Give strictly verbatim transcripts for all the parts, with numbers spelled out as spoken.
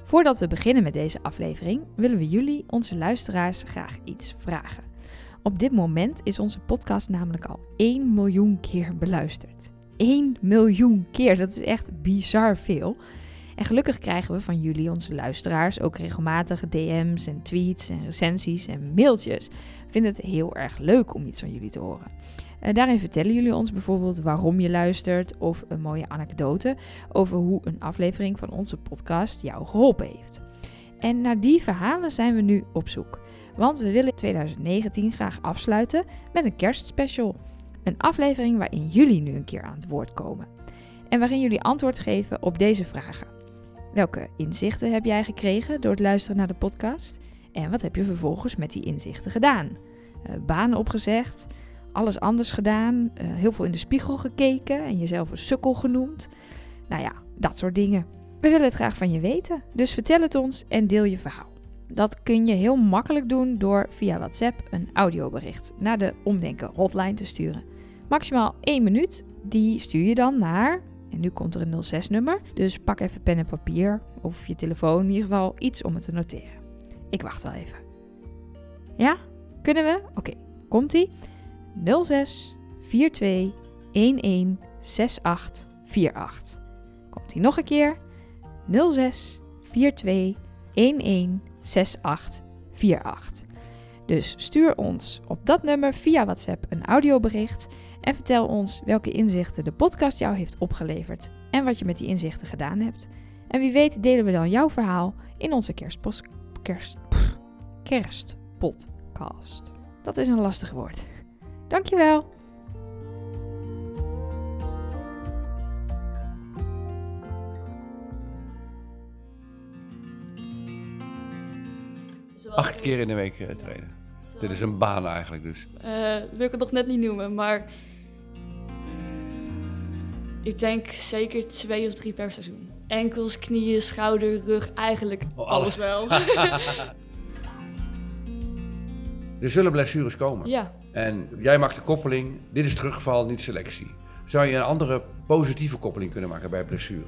Voordat we beginnen met deze aflevering willen we jullie, onze luisteraars, graag iets vragen. Op dit moment is onze podcast namelijk al één miljoen keer beluisterd. één miljoen keer, dat is echt bizar veel. En gelukkig krijgen we van jullie, onze luisteraars, ook regelmatig D M's en tweets en recensies en mailtjes. We vinden het heel erg leuk om iets van jullie te horen. Uh, daarin vertellen jullie ons bijvoorbeeld waarom je luistert of een mooie anekdote over hoe een aflevering van onze podcast jou geholpen heeft. En naar die verhalen zijn we nu op zoek. Want we willen twintig negentien graag afsluiten met een kerstspecial. Een aflevering waarin jullie nu een keer aan het woord komen. En waarin jullie antwoord geven op deze vragen. Welke inzichten heb jij gekregen door het luisteren naar de podcast? En wat heb je vervolgens met die inzichten gedaan? Uh, banen opgezegd, alles anders gedaan, uh, heel veel in de spiegel gekeken en jezelf een sukkel genoemd. Nou ja, dat soort dingen. We willen het graag van je weten, dus vertel het ons en deel je verhaal. Dat kun je heel makkelijk doen door via WhatsApp een audiobericht naar de Omdenken hotline te sturen. Maximaal één minuut, die stuur je dan naar, en nu komt er een nul zes nummer, dus pak even pen en papier of je telefoon, in ieder geval iets om het te noteren. Ik wacht wel even. Ja? Kunnen we? Oké, okay. Komt-ie? nul zes vier twee een een zes acht vier acht. Komt-ie nog een keer? nul zes vier twee een een zes acht vier acht. Dus stuur ons op dat nummer via WhatsApp een audiobericht en vertel ons welke inzichten de podcast jou heeft opgeleverd en wat je met die inzichten gedaan hebt. En wie weet delen we dan jouw verhaal in onze kerstpos- kerst, pff, kerstpodcast. Dat is een lastig woord. Dankjewel. Acht keer in de week uh, trainen. Zo. Dit is een baan eigenlijk dus. Uh, wil ik het nog net niet noemen, maar ik denk zeker twee of drie per seizoen. Enkels, knieën, schouder, rug, eigenlijk oh, alles wel. Er zullen blessures komen. Ja. En jij maakt de koppeling, dit is terugval, niet selectie. Zou je een andere positieve koppeling kunnen maken bij blessure?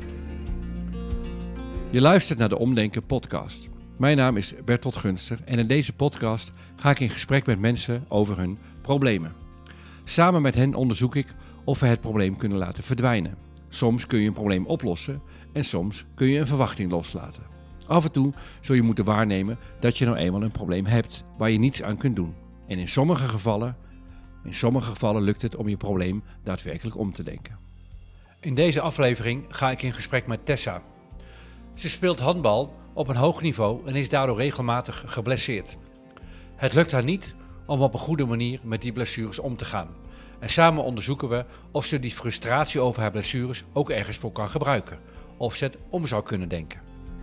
Je luistert naar de Omdenken podcast. Mijn naam is Bertolt Gunster en in deze podcast ga ik in gesprek met mensen over hun problemen. Samen met hen onderzoek ik of we het probleem kunnen laten verdwijnen. Soms kun je een probleem oplossen en soms kun je een verwachting loslaten. Af en toe zul je moeten waarnemen dat je nou eenmaal een probleem hebt waar je niets aan kunt doen. En in sommige gevallen, in sommige gevallen lukt het om je probleem daadwerkelijk om te denken. In deze aflevering ga ik in gesprek met Tessa. Ze speelt handbal op een hoog niveau en is daardoor regelmatig geblesseerd. Het lukt haar niet om op een goede manier met die blessures om te gaan. En samen onderzoeken we of ze die frustratie over haar blessures ook ergens voor kan gebruiken. Of ze het om zou kunnen denken.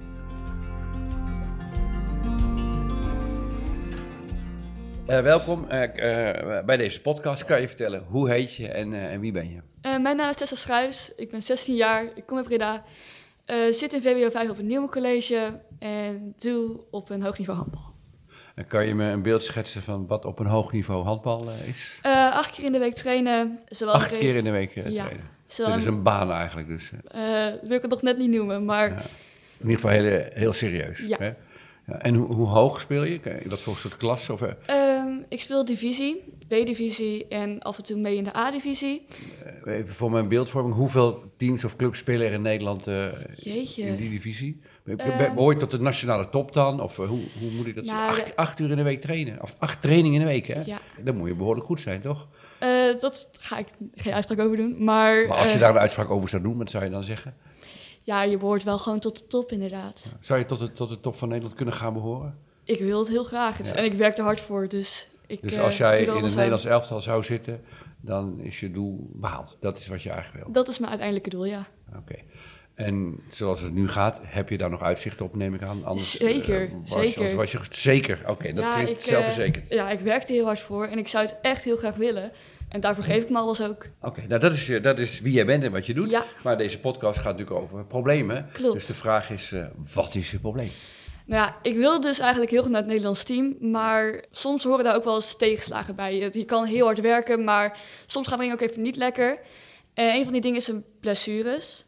Uh, welkom uh, uh, bij deze podcast. Kan je vertellen, hoe heet je en, uh, en wie ben je? Uh, mijn naam is Tessa Schuijs, ik ben zestien jaar, ik kom uit Breda. Uh, zit in V W O vijf op een Nieuwe College en doe op een hoog niveau handbal. En kan je me een beeld schetsen van wat op een hoog niveau handbal uh, is? Uh, acht keer in de week trainen. Acht keer in de week uh, ja, trainen? Zowel... Dit is een baan eigenlijk dus. Uh, wil ik het nog net niet noemen, maar... Ja. In ieder geval heel, heel serieus. Ja. Hè? Ja, en hoe, hoe hoog speel je? Wat voor soort klas? Of, uh... um, ik speel divisie, B-divisie en af en toe mee in de A-divisie. Uh, even voor mijn beeldvorming, hoeveel teams of clubs spelen er in Nederland uh, Jeetje. in die divisie? Be- Uh, Behoor je tot de nationale top dan? Of uh, hoe, hoe moet ik dat nou, acht, acht uur in de week trainen? Of acht trainingen in de week, hè? Ja. Dan moet je behoorlijk goed zijn, toch? Uh, dat ga ik geen uitspraak over doen, maar... Maar als je uh, daar een uitspraak over zou doen, wat zou je dan zeggen? Ja, je behoort wel gewoon tot de top, inderdaad. Ja. Zou je tot de, tot de top van Nederland kunnen gaan behoren? Ik wil het heel graag. Ja. En ik werk er hard voor, dus ik Dus als jij uh, in het Nederlands elftal zou zitten, dan is je doel behaald. Dat is wat je eigenlijk wil. Dat is mijn uiteindelijke doel, ja. Oké. Okay. En zoals het nu gaat, heb je daar nog uitzicht op, neem ik aan? Anders, zeker, uh, was, zeker. Was, was je, zeker, oké, okay, dat ja, klinkt ik, zelfverzekerd. Uh, ja, ik werk er heel hard voor en ik zou het echt heel graag willen. En daarvoor geef ik me alles ook. Oké, okay, nou dat is, dat is wie jij bent en wat je doet. Ja. Maar deze podcast gaat natuurlijk over problemen. Klopt. Dus de vraag is, uh, wat is je probleem? Nou ja, ik wil dus eigenlijk heel graag naar het Nederlands team, maar soms horen daar ook wel eens tegenslagen bij. Je, je kan heel hard werken, maar soms gaat het ook even niet lekker. En een van die dingen is een blessures.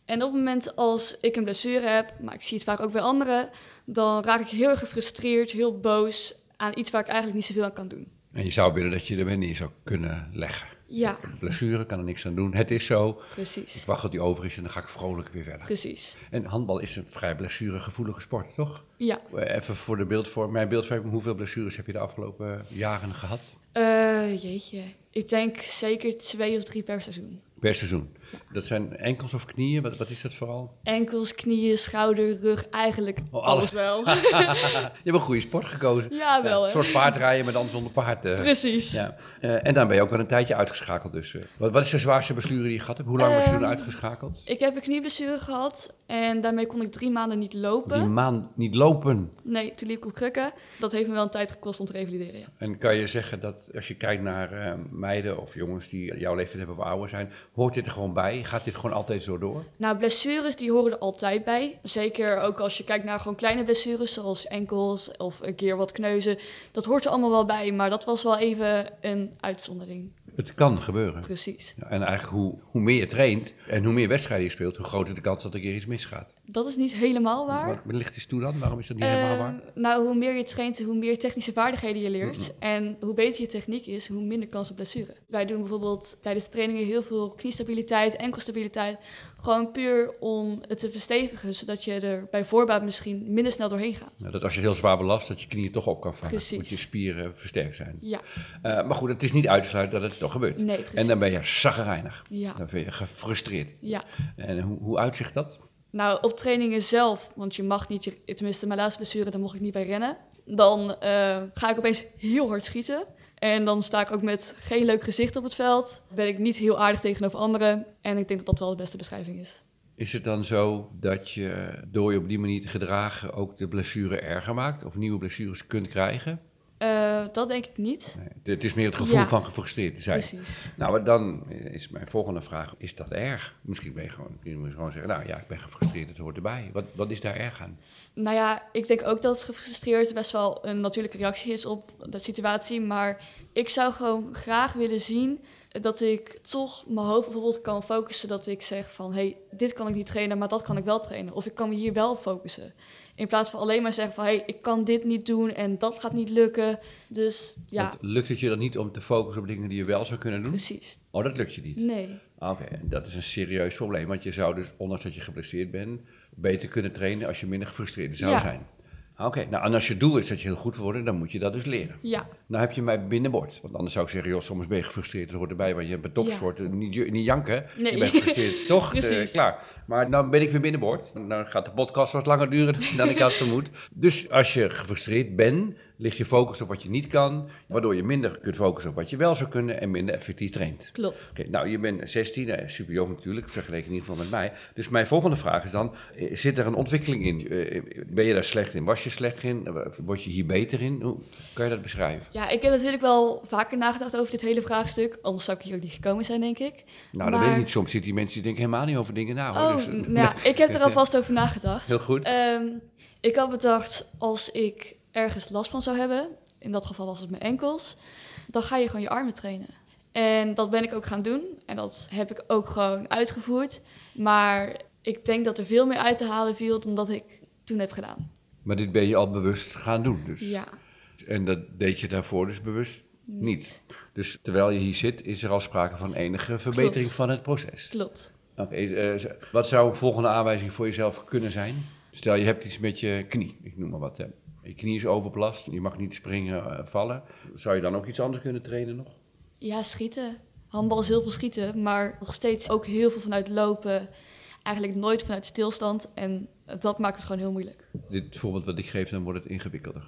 En op het moment als ik een blessure heb, maar ik zie het vaak ook bij anderen, dan raak ik heel erg gefrustreerd, heel boos aan iets waar ik eigenlijk niet zoveel aan kan doen. En je zou willen dat je er neer zou kunnen leggen. Ja, Blessure, kan er niks aan doen. Het is zo. Ik precies. wacht tot die over is en dan ga ik vrolijk weer verder. Precies. En handbal is een vrij blessuregevoelige sport, toch? Ja. Even voor de beeldvorm, mijn beeldvorming, hoeveel blessures heb je de afgelopen jaren gehad? Uh, jeetje. Ik denk zeker twee of drie per seizoen. Per seizoen. Ja. Dat zijn enkels of knieën? Wat, wat is dat vooral? Enkels, knieën, schouder, rug, eigenlijk Oh, alles wel. Je hebt een goede sport gekozen. Ja, wel, Een hè. soort paardrijden, maar dan zonder paard. Uh, Precies. Ja. Uh, en dan ben je ook wel een tijdje uitgeschakeld. Dus, uh. wat, wat is de zwaarste blessure die je gehad hebt? Hoe lang was je Um, toen uitgeschakeld? Ik heb een knieblessure gehad en daarmee kon ik drie maanden niet lopen. Die maand niet lopen. Nee, toen liep ik op krukken. Dat heeft me wel een tijd gekost om te revalideren, ja. En kan je zeggen dat als je kijkt naar uh, meiden of jongens die jouw leeftijd hebben of ouder zijn, hoort dit er gewoon bij? Gaat dit gewoon altijd zo door? Nou, blessures die horen er altijd bij. Zeker ook als je kijkt naar gewoon kleine blessures, zoals enkels of een keer wat kneuzen. Dat hoort er allemaal wel bij, maar dat was wel even een uitzondering. Het kan gebeuren. Precies. Ja, en eigenlijk hoe, hoe meer je traint en hoe meer wedstrijden je speelt, hoe groter de kans dat er keer iets misgaat. Dat is niet helemaal waar. Wat ligt eens toe dan? Waarom is dat niet Uh, helemaal waar? Nou, hoe meer je traint, hoe meer technische vaardigheden je leert. Mm-hmm. En hoe beter je techniek is, hoe minder kans op blessure. Wij doen bijvoorbeeld tijdens trainingen heel veel kniestabiliteit, enkelstabiliteit. Gewoon puur om het te verstevigen, zodat je er bij voorbaat misschien minder snel doorheen gaat. Nou, dat als je heel zwaar belast, dat je knieën toch op kan vangen. Precies. Moet je spieren versterkt zijn. Ja. Uh, maar goed, het is niet uit te sluiten dat het toch gebeurt. Nee, precies. En dan ben je chagrijnig. Ja. Dan ben je gefrustreerd. Ja. En hoe, hoe uitzicht dat? Nou, op trainingen zelf, want je mag niet, je, tenminste mijn laatste blessure, daar mocht ik niet bij rennen. Dan uh, ga ik opeens heel hard schieten. En dan sta ik ook met geen leuk gezicht op het veld. Ben ik niet heel aardig tegenover anderen. En ik denk dat dat wel de beste beschrijving is. Is het dan zo dat je door je op die manier te gedragen ook de blessure erger maakt? Of nieuwe blessures kunt krijgen? Uh, dat denk ik niet. Nee, het is meer het gevoel Ja. van gefrustreerd zijn. Precies. Nou, dan is mijn volgende vraag, is dat erg? Misschien ben je gewoon, je moet gewoon zeggen, nou ja, ik ben gefrustreerd, het hoort erbij. Wat, wat is daar erg aan? Nou ja, ik denk ook dat gefrustreerd best wel een natuurlijke reactie is op de situatie. Maar ik zou gewoon graag willen zien dat ik toch mijn hoofd bijvoorbeeld kan focussen. Dat ik zeg van, hé, hey, dit kan ik niet trainen, maar dat kan ik wel trainen. Of ik kan me hier wel focussen. In plaats van alleen maar zeggen van, hé, hey, ik kan dit niet doen en dat gaat niet lukken. Dus ja, Want lukt het je dan niet om te focussen op dingen die je wel zou kunnen doen? precies. Oh, dat lukt je niet? Nee. Oké, okay, en dat is een serieus probleem. Want je zou dus, ondanks dat je geblesseerd bent, beter kunnen trainen als je minder gefrustreerd zou Ja. zijn. Oké, okay, nou en als je doel is dat je heel goed wil worden, dan moet je dat dus leren. Ja. Nou heb je mij binnenboord. Want anders zou ik zeggen, joh, soms ben je gefrustreerd, dat hoort erbij. Want je hebt een topsport, Ja. niet, niet janken, Nee. je bent gefrustreerd. Toch? Precies. Uh, klaar. Maar nou ben ik weer binnenboord. Dan gaat de podcast wat langer duren dan ik had vermoed. Dus als je gefrustreerd bent, ligt je focus op wat je niet kan, waardoor je minder kunt focussen op wat je wel zou kunnen en minder effectief traint. Klopt. Oké, nou, je bent zestien, eh, super jong natuurlijk, vergeleken in ieder geval met mij. Dus mijn volgende vraag is dan, eh, zit er een ontwikkeling in? Eh, ben je daar slecht in? Was je slecht in? Eh, Word je hier beter in? Hoe kan je dat beschrijven? Ja, ik heb natuurlijk wel vaker nagedacht over dit hele vraagstuk. Anders zou ik hier ook niet gekomen zijn, denk ik. Nou, dat weet ik niet. Soms zitten die mensen die denken helemaal niet over dingen na. Hoor. Oh, Dus, eh, nou ja, ik heb er alvast over nagedacht. Heel goed. Um, ik had bedacht, als ik ergens last van zou hebben, in dat geval was het mijn enkels, dan ga je gewoon je armen trainen. En dat ben ik ook gaan doen. En dat heb ik ook gewoon uitgevoerd. Maar ik denk dat er veel meer uit te halen viel dan dat ik toen heb gedaan. Maar dit ben je al bewust gaan doen dus? Ja. En dat deed je daarvoor dus bewust niet? niet. Dus terwijl je hier zit, is er al sprake van enige verbetering Klopt. van het proces? Klopt. Oké, okay, uh, wat zou een volgende aanwijzing voor jezelf kunnen zijn? Stel, je hebt iets met je knie, ik noem maar wat. Hè. Je knie is overbelast, je mag niet springen, uh, vallen. Zou je dan ook iets anders kunnen trainen nog? Ja, schieten. Handbal is heel veel schieten, maar nog steeds ook heel veel vanuit lopen. Eigenlijk nooit vanuit stilstand en dat maakt het gewoon heel moeilijk. Dit voorbeeld wat ik geef, dan wordt het ingewikkelder.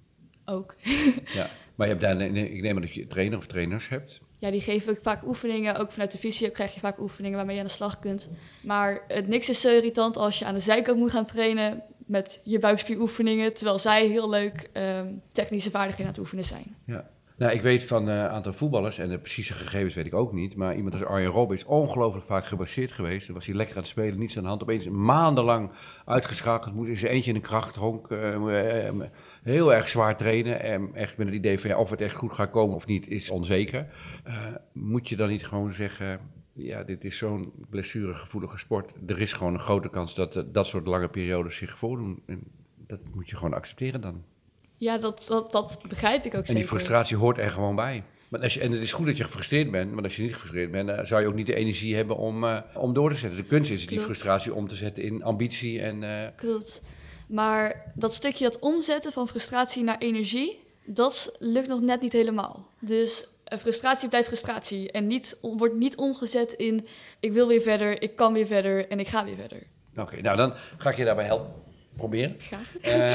Ook. Ja, maar je hebt daar, ik neem aan dat je trainer of trainers hebt. Ja, die geven ook vaak oefeningen. Ook vanuit de visio krijg je vaak oefeningen waarmee je aan de slag kunt. Maar het niks is zo irritant als je aan de zijkant moet gaan trainen met je buikspieroefeningen, terwijl zij heel leuk um, technische vaardigheden aan het oefenen zijn. Ja. Nou, ik weet van een uh, aantal voetballers, en de precieze gegevens weet ik ook niet, maar iemand als Arjen Robben is ongelooflijk vaak geblesseerd geweest. Dan was hij lekker aan het spelen, niets aan de hand. Opeens maandenlang uitgeschakeld, moest in zijn eentje in een krachtdronk, uh, uh, uh, heel erg zwaar trainen. En echt met het idee van ja, of het echt goed gaat komen of niet, is onzeker. Uh, moet je dan niet gewoon zeggen, ja, dit is zo'n blessuregevoelige sport. Er is gewoon een grote kans dat uh, dat soort lange periodes zich voordoen. En dat moet je gewoon accepteren dan. Ja, dat, dat, dat begrijp ik ook En zeker. die frustratie hoort er gewoon bij. Maar als je, en het is goed dat je gefrustreerd bent, maar als je niet gefrustreerd bent, dan zou je ook niet de energie hebben om, uh, om door te zetten. De kunst is die Klopt. frustratie om te zetten in ambitie en... Uh, Klopt. Maar dat stukje, dat omzetten van frustratie naar energie, dat lukt nog net niet helemaal. Dus uh, frustratie blijft frustratie en niet, on, wordt niet omgezet in ik wil weer verder, ik kan weer verder en ik ga weer verder. Oké, okay, nou dan ga ik je daarbij helpen. Proberen. Graag.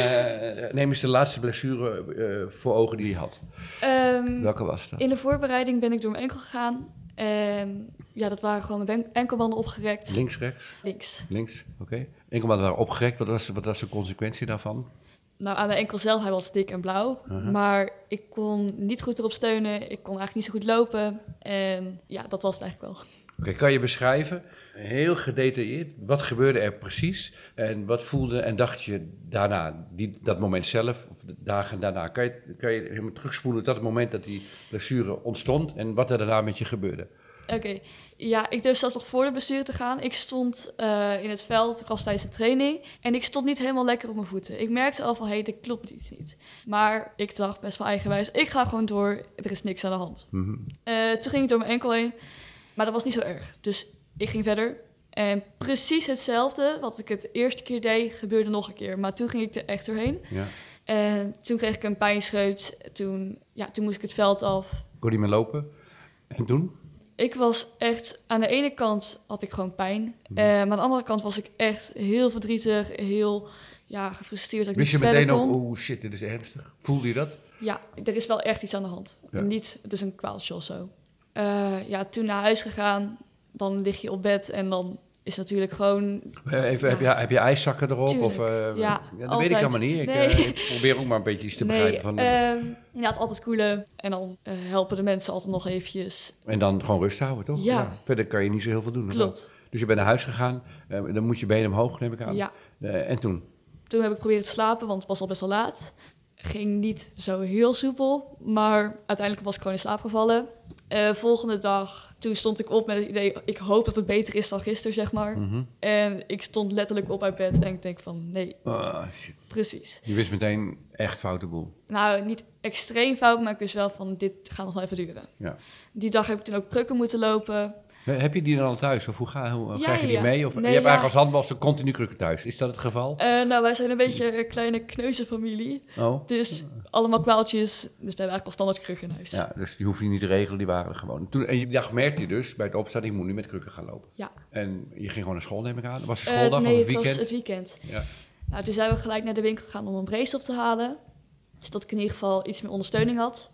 Uh, neem eens de laatste blessure uh, voor ogen die je had. Um, Welke was dat? In de voorbereiding ben ik door mijn enkel gegaan. En ja, dat waren gewoon mijn enkelbanden opgerekt. Links, rechts? Links. Links, oké. Okay. Enkelbanden waren opgerekt. Wat was, wat was de consequentie daarvan? Nou, aan de enkel zelf, hij was dik en blauw. Uh-huh. Maar ik kon niet goed erop steunen. Ik kon eigenlijk niet zo goed lopen. En ja, dat was het eigenlijk wel. Oké, okay, kan je beschrijven, heel gedetailleerd, wat gebeurde er precies en wat voelde en dacht je daarna, die, dat moment zelf, of de dagen daarna? Kan je, kan je helemaal terugspoelen tot het moment dat die blessure ontstond en wat er daarna met je gebeurde? Oké, okay. Ja, ik durfde zelfs nog voor de blessure te gaan. Ik stond uh, in het veld, ik was tijdens de training en ik stond niet helemaal lekker op mijn voeten. Ik merkte al van, hé, hey, dit klopt iets niet. Maar ik dacht best wel eigenwijs, ik ga gewoon door, er is niks aan de hand. Mm-hmm. Uh, toen ging ik door mijn enkel heen. Maar dat was niet zo erg. Dus ik ging verder. En precies hetzelfde wat ik het eerste keer deed, gebeurde nog een keer. Maar toen ging ik er echt doorheen. Ja. En toen kreeg ik een pijnscheut. Toen, ja, toen moest ik het veld af. Kon je niet meer lopen? En toen? Ik was echt... Aan de ene kant had ik gewoon pijn. Mm. Uh, maar aan de andere kant was ik echt heel verdrietig. Heel ja, gefrustreerd dat ik Wist niet je verder meteen kon. ook, oh shit, dit is ernstig? Voelde je dat? Ja, er is wel echt iets aan de hand. Ja. Niet, het is een kwaaltje of zo. Uh, ja, toen naar huis gegaan, dan lig je op bed en dan is natuurlijk gewoon... Even, ja. heb, je, heb je ijszakken erop? Tuurlijk. Of, uh, ja, ja, dat altijd. weet ik helemaal niet. Ik, nee. uh, ik probeer ook maar een beetje iets te nee, begrijpen. Van de... uh, inderdaad, altijd koelen en dan uh, helpen de mensen altijd nog eventjes. En dan gewoon rust houden, toch? Ja. ja. Verder kan je niet zo heel veel doen. Klopt. Dus je bent naar huis gegaan, uh, dan moet je benen omhoog, neem ik aan. Ja. Uh, en toen? Toen heb ik proberen te slapen, want het was al best wel laat. Ging niet zo heel soepel, maar uiteindelijk was ik gewoon in slaap gevallen. Uh, volgende dag, toen stond ik op met het idee, ik hoop dat het beter is dan gisteren, zeg maar. Mm-hmm. En ik stond letterlijk op uit bed en ik denk van, nee. Oh, shit. Precies. Je wist meteen echt foute boel. Nou, niet extreem fout, maar ik wist wel van, dit gaat nog wel even duren. Ja. Die dag heb ik toen ook krukken moeten lopen. Heb je die dan al thuis? Of hoe, ga, hoe ja, krijg je die ja. mee? Of, nee, je hebt ja. eigenlijk als handbalster continu krukken thuis. Is dat het geval? Uh, nou, wij zijn een beetje een kleine kneuzenfamilie. Oh. Dus allemaal kwaaltjes. Dus we hebben eigenlijk al standaard krukken in huis. Ja, dus die hoef je niet te regelen, die waren er gewoon. Toen, en die dag merkte je dus bij het opstaan, ik moet nu met krukken gaan lopen. Ja. En je ging gewoon naar school, neem ik aan? Was het schooldag uh, nee, of het weekend? Nee, het was het weekend. Ja. Nou, toen zijn we gelijk naar de winkel gegaan om een brace op te halen. Zodat ik in ieder geval iets meer ondersteuning had.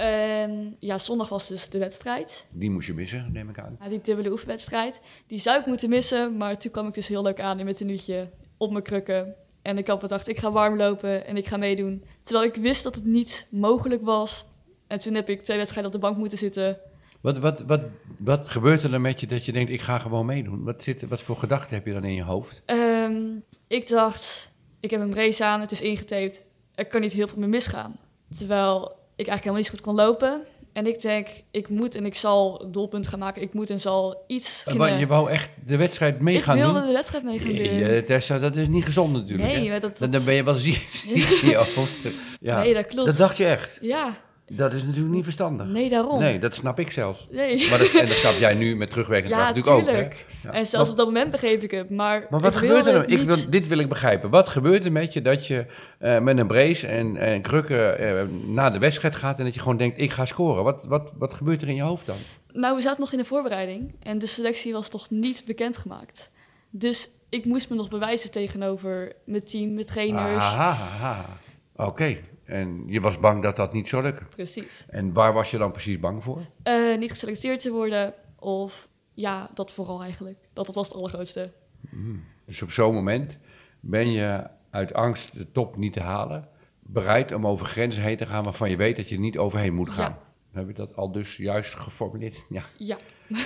En ja, zondag was dus de wedstrijd. Die moest je missen, neem ik aan. Ja, die dubbele oefenwedstrijd. Die zou ik moeten missen, maar toen kwam ik dus heel leuk aan in mijn tenuutje op mijn krukken. En ik had bedacht, ik ga warm lopen en ik ga meedoen. Terwijl ik wist dat het niet mogelijk was. En toen heb ik twee wedstrijden op de bank moeten zitten. Wat, wat, wat, wat gebeurt er dan met je dat je denkt, ik ga gewoon meedoen? Wat, zit, wat voor gedachten heb je dan in je hoofd? Um, ik dacht, ik heb een brace aan, het is ingetaped. Er kan niet heel veel meer misgaan. Terwijl ik eigenlijk helemaal niet goed kon lopen. En ik denk, ik moet en ik zal een doelpunt gaan maken. Ik moet en zal iets kunnen... Je wou echt de wedstrijd mee ik gaan doen? Ik wilde de wedstrijd mee gaan doen. Nee, Tessa, dat is niet gezond natuurlijk. Nee, hè? Dat, dat... Dan ben je wel ziek in je hoofd. Ja. Nee, dat klopt. Dat dacht je echt? Ja. Dat is natuurlijk niet verstandig. Nee, daarom. Nee, dat snap ik zelfs. Nee. Maar dat, en dat snap jij nu met terugwerkende kracht ja, natuurlijk tuurlijk. ook. Hè? Ja, en zelfs maar, op dat moment begreep ik het. Maar, maar wat ik gebeurt er nou? niet... Ik wil, dit wil ik begrijpen. Wat gebeurt er met je dat je uh, met een brace en, en krukken uh, naar de wedstrijd gaat en dat je gewoon denkt, ik ga scoren? Wat, wat, wat gebeurt er in je hoofd dan? Nou, we zaten nog in de voorbereiding en de selectie was nog niet bekendgemaakt. Dus ik moest me nog bewijzen tegenover mijn team, mijn trainers. Aha, oké. Okay. En je was bang dat dat niet zou lukken? Precies. En waar was je dan precies bang voor? Uh, niet geselecteerd te worden of ja, dat vooral eigenlijk. Dat, dat was het allergrootste. Mm. Dus op zo'n moment ben je uit angst de top niet te halen, bereid om over grenzen heen te gaan waarvan je weet dat je er niet overheen moet gaan. Ja. Heb je dat al dus juist geformuleerd? Ja. Ja. ja.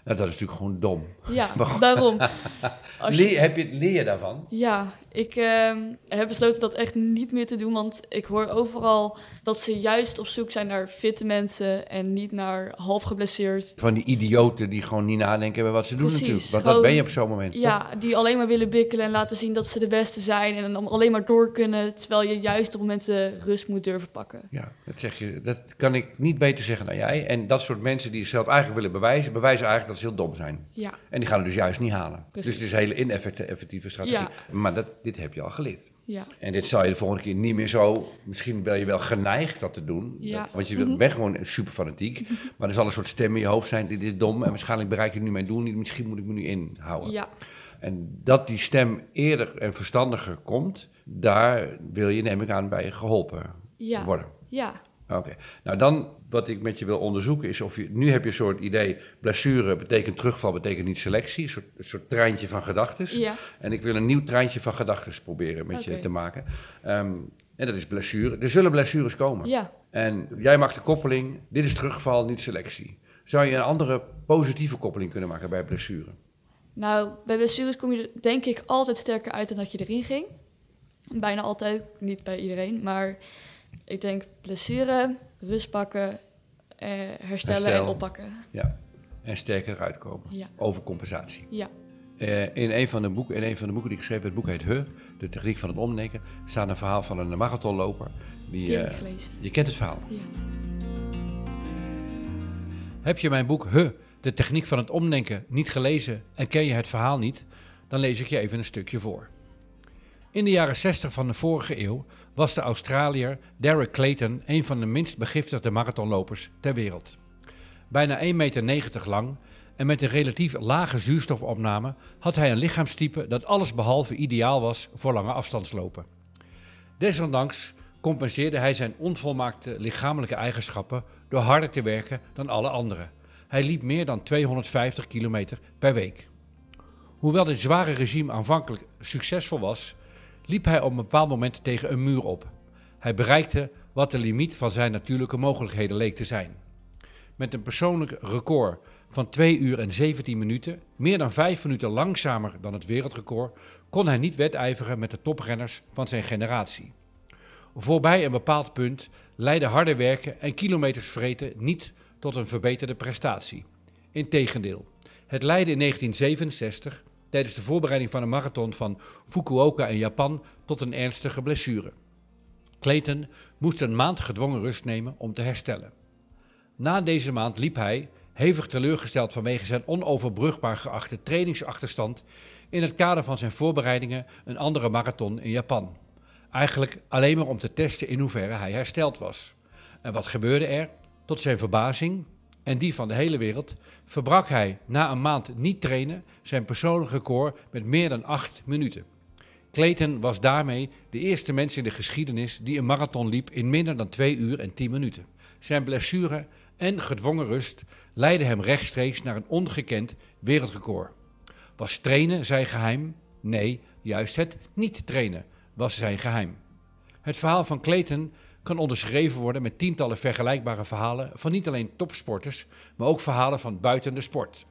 Nou, dat is natuurlijk gewoon dom. Ja, Maar goed. daarom. Als je- Leer, heb je, leer je daarvan? Ja, ik ehm, heb besloten dat echt niet meer te doen, want ik hoor overal dat ze juist op zoek zijn naar fitte mensen en niet naar half geblesseerd. Van die idioten die gewoon niet nadenken bij wat ze doen Precies, natuurlijk. Want dat gewoon- ben je op zo'n moment. toch? Ja, die alleen maar willen bikkelen en laten zien dat ze de beste zijn en dan alleen maar door kunnen, terwijl je juist op momenten rust moet durven pakken. Ja, dat zeg je. Dat kan ik niet beter zeggen dan jij. En dat soort mensen die zichzelf eigenlijk willen bewijzen, bewijzen eigenlijk dat ze heel dom zijn. Ja, En die gaan het dus juist niet halen. Precies. Dus het is een hele ineffectieve strategie. Ja. Maar dat, dit heb je al geleerd. ja, En dit zal je de volgende keer niet meer zo... Misschien ben je wel geneigd dat te doen. Ja. Dat- want je Mhm. bent gewoon super fanatiek. Maar er zal een soort stem in je hoofd zijn, dit is dom. En waarschijnlijk bereik je nu mijn doel niet. Misschien moet ik me nu inhouden. ja, En dat die stem eerder en verstandiger komt... daar wil je, neem ik aan, bij geholpen ja, worden. ja, Oké. Nou dan, wat ik met je wil onderzoeken is of je... Nu heb je een soort idee, blessure betekent terugval, betekent niet selectie. Een soort, een soort treintje van gedachtes. ja, En ik wil een nieuw treintje van gedachtes proberen met je Oké. te maken. Ehm, en dat is blessure. Er zullen blessures komen. ja. En jij maakt de koppeling, dit is terugval, niet selectie. Zou je een andere positieve koppeling kunnen maken bij blessure? Nou, bij blessures kom je er denk ik altijd sterker uit dan dat je erin ging. Bijna altijd, niet bij iedereen, maar ik denk blessure, rust pakken, eh, herstellen Herstel. en oppakken. Ja. En sterker eruit komen. Ja, Overcompensatie. ja, Eh, in, een van de boeken, in een van de boeken die ik schreef, het boek heet He, de techniek van het omdenken, staat een verhaal van een marathonloper. Die, die heb ik eh, gelezen. je kent het verhaal. Ja. Heb je mijn boek He, de techniek van het omdenken niet gelezen en ken je het verhaal niet, dan lees ik je even een stukje voor. In de jaren zestig van de vorige eeuw was de Australiër Derek Clayton een van de minst begiftigde marathonlopers ter wereld. Bijna één meter negentig lang en met een relatief lage zuurstofopname had hij een lichaamstype dat allesbehalve ideaal was voor lange afstandslopen. Desondanks compenseerde hij zijn onvolmaakte lichamelijke eigenschappen door harder te werken dan alle anderen. Hij liep meer dan tweehonderdvijftig kilometer per week. Hoewel dit zware regime aanvankelijk succesvol was, liep hij op een bepaald moment tegen een muur op. Hij bereikte wat de limiet van zijn natuurlijke mogelijkheden leek te zijn. Met een persoonlijk record van twee uur en zeventien minuten, meer dan vijf minuten langzamer dan het wereldrecord, kon hij niet wedijveren met de toprenners van zijn generatie. Voorbij een bepaald punt leidde harde werken en kilometers vreten niet tot een verbeterde prestatie. Integendeel, het leidde in negentien zevenenzestig, tijdens de voorbereiding van een marathon van Fukuoka in Japan, tot een ernstige blessure. Clayton moest een maand gedwongen rust nemen om te herstellen. Na deze maand liep hij, hevig teleurgesteld vanwege zijn onoverbrugbaar geachte trainingsachterstand, in het kader van zijn voorbereidingen een andere marathon in Japan. Eigenlijk alleen maar om te testen in hoeverre hij hersteld was. En wat gebeurde er? Tot zijn verbazing, en die van de hele wereld, verbrak hij na een maand niet trainen zijn persoonlijk record met meer dan acht minuten. Clayton was daarmee de eerste mens in de geschiedenis die een marathon liep in minder dan twee uur en tien minuten. Zijn blessure en gedwongen rust leidden hem rechtstreeks naar een ongekend wereldrecord. Was trainen zijn geheim? Nee, juist het niet trainen was zijn geheim. Het verhaal van Clayton kan onderschreven worden met tientallen vergelijkbare verhalen van niet alleen topsporters, maar ook verhalen van buiten de sport.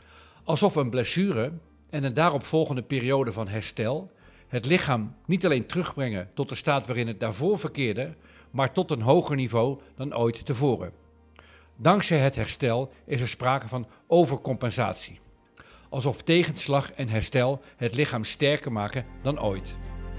Alsof een blessure en een daaropvolgende periode van herstel het lichaam niet alleen terugbrengen tot de staat waarin het daarvoor verkeerde, maar tot een hoger niveau dan ooit tevoren. Dankzij het herstel is er sprake van overcompensatie. Alsof tegenslag en herstel het lichaam sterker maken dan ooit.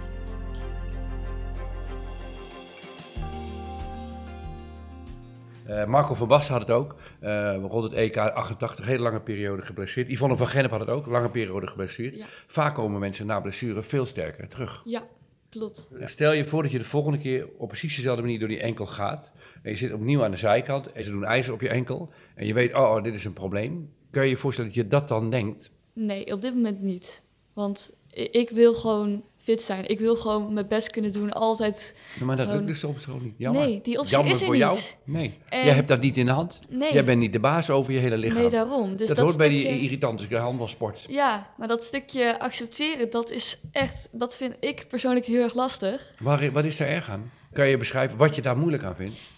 Uh, Marco van Basten had het ook, uh, rond het E K achtentachtig, hele lange periode geblesseerd. Yvonne van Gennep had het ook, lange periode geblesseerd. Ja. Vaak komen mensen na blessure veel sterker terug. Ja, klopt. Uh, stel je voor dat je de volgende keer op precies dezelfde manier door die enkel gaat. En je zit opnieuw aan de zijkant en ze doen ijzer op je enkel. En je weet, oh, oh dit is een probleem. Kan je je voorstellen dat je dat dan denkt? Nee, op dit moment niet. Want i- ik wil gewoon fit zijn. Ik wil gewoon mijn best kunnen doen. Altijd. Nou, maar dat Gewoon- lukt dus soms gewoon niet. Jammer. Nee, die optie Jammer is er voor niet. jou? Nee. En- Jij hebt dat niet in de hand. Nee. Jij bent niet de baas over je hele lichaam. Nee, daarom. Dus dat, dat, hoort bij stukje, die irritante handbalsport. Ja, maar dat stukje accepteren, dat is echt, dat vind ik persoonlijk heel erg lastig. Waar, wat is er erg aan? Kan je beschrijven wat je daar moeilijk aan vindt?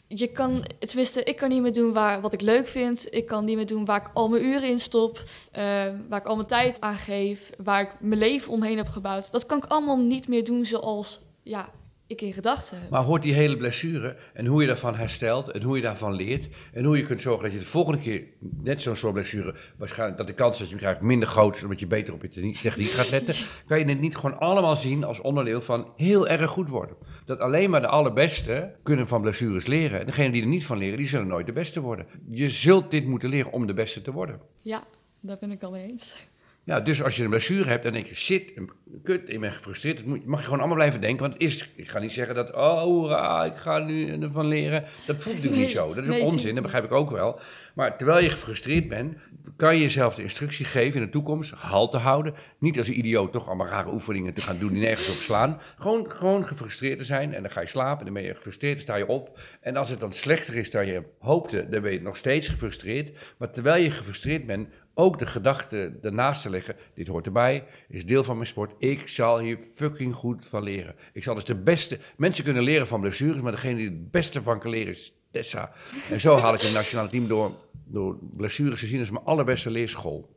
je kan, tenminste, ik kan niet meer doen waar, wat ik leuk vind. Ik kan niet meer doen waar ik al mijn uren in stop. Uh, waar ik al mijn tijd aan geef. Waar ik mijn leven omheen heb gebouwd. Dat kan ik allemaal niet meer doen zoals ja, ik in gedachten heb. Maar hoort die hele blessure en hoe je daarvan herstelt en hoe je daarvan leert en hoe je kunt zorgen dat je de volgende keer net zo'n soort blessure, waarschijnlijk dat de kans dat je hem krijgt minder groot is omdat je beter op je techniek gaat letten, kan je het niet gewoon allemaal zien als onderdeel van heel erg goed worden. Dat alleen maar de allerbeste kunnen van blessures leren en degenen die er niet van leren, die zullen nooit de beste worden. Je zult dit moeten leren om de beste te worden. Ja, daar ben ik al mee eens. Ja, dus als je een blessure hebt, dan denk je, shit, kut, ik ben gefrustreerd. Dat moet, mag je gewoon allemaal blijven denken. Want het is, ik ga niet zeggen dat, oh, hoera, ik ga nu ervan leren. Dat voelt natuurlijk nee, niet zo. Dat is nee, ook onzin, dat begrijp ik ook wel. Maar terwijl je gefrustreerd bent, kan je jezelf de instructie geven in de toekomst, halt te houden. Niet als een idioot toch allemaal rare oefeningen te gaan doen die nergens op slaan. Gewoon, gewoon gefrustreerd te zijn en dan ga je slapen en dan ben je gefrustreerd, dan sta je op. En als het dan slechter is dan je hoopte, dan ben je nog steeds gefrustreerd. Maar terwijl je gefrustreerd bent, ook de gedachte ernaast te leggen, dit hoort erbij, is deel van mijn sport. Ik zal hier fucking goed van leren. Ik zal dus de beste... Mensen kunnen leren van blessures, maar degene die het beste van kan leren is Tessa. En zo haal ik het nationale team door, door blessures te zien als mijn allerbeste leerschool.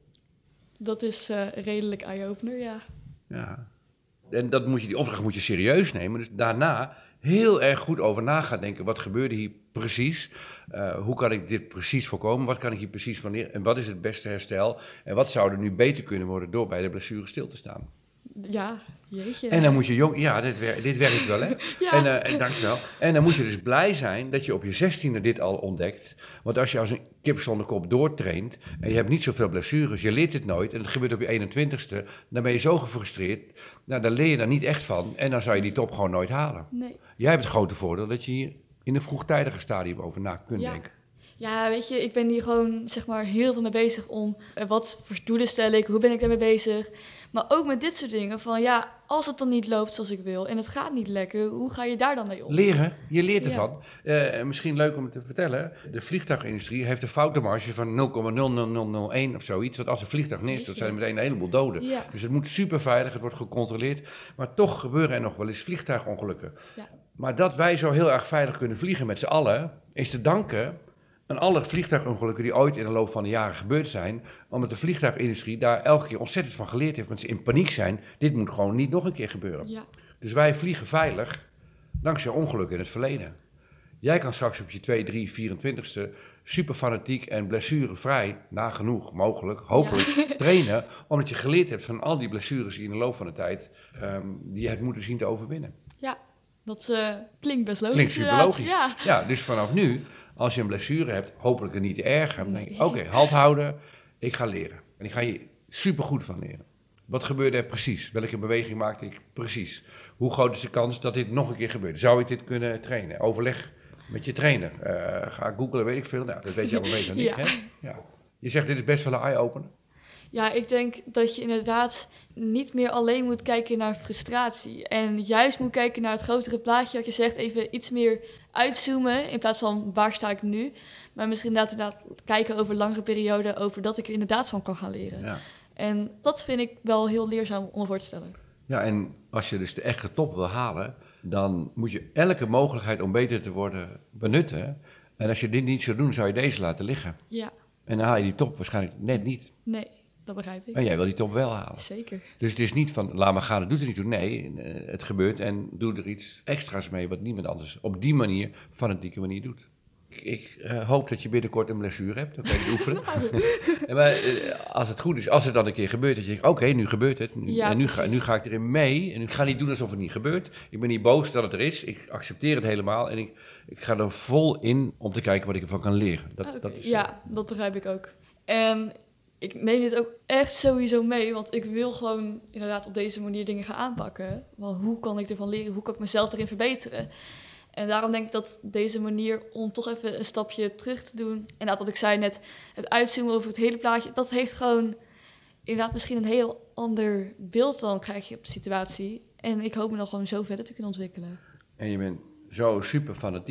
Dat is uh, redelijk eye-opener, ja. Ja. En dat moet je, die opdracht moet je serieus nemen. Dus daarna heel erg goed over na gaan denken. Wat gebeurde hier precies? Uh, hoe kan ik dit precies voorkomen? Wat kan ik hier precies van leren? En wat is het beste herstel? En wat zou er nu beter kunnen worden door bij de blessure stil te staan? Ja, jeetje. En dan moet je jong... Ja, dit, wer, dit werkt wel, hè? Ja. En, uh, en dankjewel. En dan moet je dus blij zijn dat je op je zestiende dit al ontdekt. Want als je als een kip zonder kop doortraint en je hebt niet zoveel blessures, je leert het nooit en het gebeurt op je eenentwintigste, dan ben je zo gefrustreerd. Nou, dan leer je daar niet echt van en dan zou je die top gewoon nooit halen. Nee. Jij hebt het grote voordeel dat je hier in een vroegtijdige stadium over na kunt Ja. denken. Ja, weet je, ik ben hier gewoon zeg maar heel veel mee bezig om uh, wat voor doelen stel ik, hoe ben ik daarmee bezig. Maar ook met dit soort dingen van ja, als het dan niet loopt zoals ik wil en het gaat niet lekker, hoe ga je daar dan mee om? Leren, je leert Ja. ervan. Uh, misschien leuk om het te vertellen, de vliegtuigindustrie heeft een foutenmarge van nul komma nul nul nul nul één of zoiets. Want als een vliegtuig neerstort, zijn er meteen een heleboel doden. Ja. Dus het moet super veilig, het wordt gecontroleerd. Maar toch gebeuren er nog wel eens vliegtuigongelukken. Ja. Maar dat wij zo heel erg veilig kunnen vliegen met z'n allen, is te danken aan alle vliegtuigongelukken die ooit in de loop van de jaren gebeurd zijn, omdat de vliegtuigindustrie daar elke keer ontzettend van geleerd heeft, want ze in paniek zijn, dit moet gewoon niet nog een keer gebeuren. Ja. Dus wij vliegen veilig, dankzij ongelukken in het verleden. Jij kan straks op je twee, drie, vierentwintigste super fanatiek en blessurevrij, nagenoeg mogelijk, hopelijk, Ja. trainen, omdat je geleerd hebt van al die blessures die in de loop van de tijd, um, die je hebt moeten zien te overwinnen. Ja, dat uh, klinkt best logisch. Klinkt super inderdaad. logisch. Ja. Ja, dus vanaf nu, als je een blessure hebt, hopelijk er niet te erg, dan denk je, Nee. oké, okay, halt houden, ik ga leren. En ik ga hier super goed van leren. Wat gebeurde er precies? Welke beweging maakte ik precies? Hoe groot is de kans dat dit nog een keer gebeurt? Zou ik dit kunnen trainen? Overleg met je trainer. Uh, ga googlen, weet ik veel. Nou, dat weet je allemaal beter dan Ja. ik, hè? Ja. Je zegt, dit is best wel een eye-opener. Ja, ik denk dat je inderdaad niet meer alleen moet kijken naar frustratie. En juist moet kijken naar het grotere plaatje. Wat je zegt, even iets meer uitzoomen in plaats van waar sta ik nu. Maar misschien inderdaad, inderdaad kijken over langere perioden, over dat ik er inderdaad van kan gaan leren. Ja. En dat vind ik wel heel leerzaam om voor te stellen. Ja, en als je dus de echte top wil halen, dan moet je elke mogelijkheid om beter te worden benutten. En als je dit niet zou doen, zou je deze laten liggen. Ja, En dan haal je die top waarschijnlijk net niet. nee, dat begrijp ik. En jij wil die top wel halen. Zeker. Dus het is niet van, laat maar gaan, het doet er niet toe. Nee, het gebeurt en doe er iets extra's mee wat niemand anders op die manier, fanatieke manier doet. Ik, ik uh, hoop dat je binnenkort een blessure hebt, dan kan je het oefenen. En maar uh, als het goed is, als het dan een keer gebeurt, dat je denkt, oké, okay, nu gebeurt het. Nu, Ja, en nu ga, precies. nu ga ik erin mee en ik ga niet doen alsof het niet gebeurt. Ik ben niet boos dat het er is, ik accepteer het helemaal en ik, ik ga er vol in om te kijken wat ik ervan kan leren. Dat, Okay, dat is, ja, dat begrijp ik ook. En ik neem dit ook echt sowieso mee, want ik wil gewoon inderdaad op deze manier dingen gaan aanpakken. Want hoe kan ik ervan leren? Hoe kan ik mezelf erin verbeteren? En daarom denk ik dat deze manier om toch even een stapje terug te doen. Inderdaad, wat ik zei net, het uitzoomen over het hele plaatje, dat heeft gewoon inderdaad misschien een heel ander beeld dan krijg je op de situatie. En ik hoop me dan gewoon zo verder te kunnen ontwikkelen. En je bent zo super fanatiek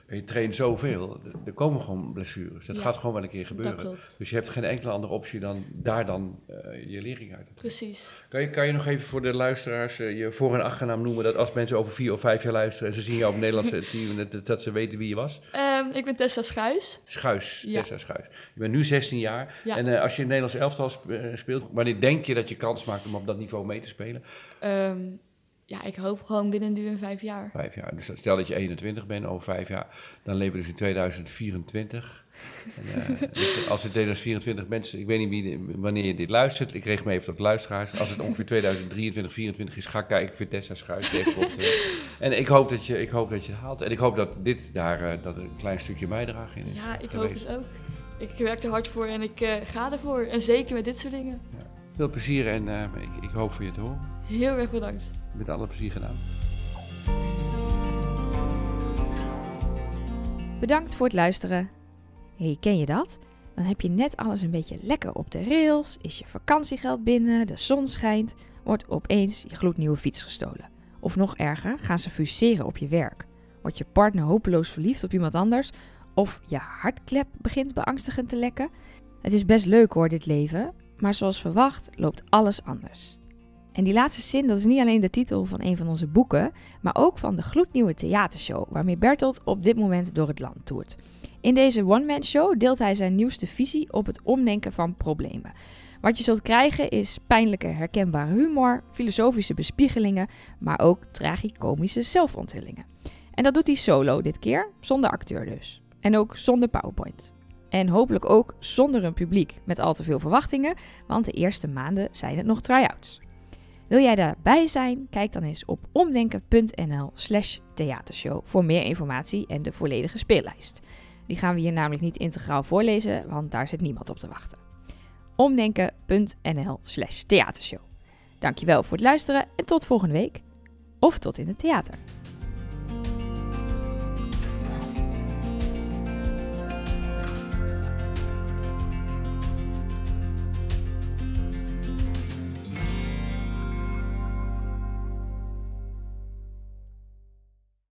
En je traint zoveel, er komen gewoon blessures. Dat Ja, gaat gewoon wel een keer Dat gebeuren. klopt. Dus je hebt geen enkele andere optie dan daar dan uh, je lering uit te trekken. Precies. Kan je, kan je nog even voor de luisteraars uh, je voor- en achternaam noemen, dat als mensen over vier of vijf jaar luisteren en ze zien jou op het Nederlandse team, dat, dat ze weten wie je was? Um, ik ben Tessa Schuijs. Schuijs, Ja. Tessa Schuijs. Je bent nu zestien jaar Ja. en uh, als je in het Nederlands elftal sp- uh, speelt, wanneer denk je dat je kans maakt om op dat niveau mee te spelen? Um, ja, ik hoop gewoon binnen nu en vijf jaar. Vijf jaar. Dus stel dat je eenentwintig bent over vijf jaar, dan leven we dus in tweeduizend vierentwintig. En, uh, dus als het tweeduizend vierentwintig mensen, ik weet niet wie, wanneer je dit luistert, ik reeg me even tot luisteraars. Als het ongeveer tweeduizend drieëntwintig, vierentwintig is, ga kijken voor Tessa Schuijs. Deze komt, uh, en ik hoop, dat je, ik hoop dat je het haalt. En ik hoop dat dit daar uh, dat er een klein stukje bijdrage in is. Ja, ik geweest. hoop het ook. Ik werk er hard voor en ik uh, ga ervoor. En zeker met dit soort dingen. Ja. Veel plezier en uh, ik, ik hoop voor je te horen. Heel erg bedankt. Met alle plezier gedaan. Bedankt voor het luisteren. Hey, ken je dat? Dan heb je net alles een beetje lekker op de rails, is je vakantiegeld binnen, de zon schijnt, wordt opeens je gloednieuwe fiets gestolen. Of nog erger, gaan ze fuseren op je werk. Wordt je partner hopeloos verliefd op iemand anders, of je hartklep begint beangstigend te lekken. Het is best leuk hoor, dit leven, maar zoals verwacht loopt alles anders. En die laatste zin, dat is niet alleen de titel van een van onze boeken, maar ook van de gloednieuwe theatershow waarmee Bertolt op dit moment door het land toert. In deze one-man show deelt hij zijn nieuwste visie op het omdenken van problemen. Wat je zult krijgen is pijnlijke herkenbare humor, filosofische bespiegelingen, maar ook tragicomische zelfonthullingen. En dat doet hij solo dit keer, zonder acteur dus. En ook zonder PowerPoint. En hopelijk ook zonder een publiek met al te veel verwachtingen, want de eerste maanden zijn het nog try-outs. Wil jij daarbij zijn? Kijk dan eens op omdenken.nl slash theatershow voor meer informatie en de volledige speellijst. Die gaan we hier namelijk niet integraal voorlezen, want daar zit niemand op te wachten. omdenken.nl slash theatershow. Dankjewel voor het luisteren en tot volgende week. Of tot in het theater.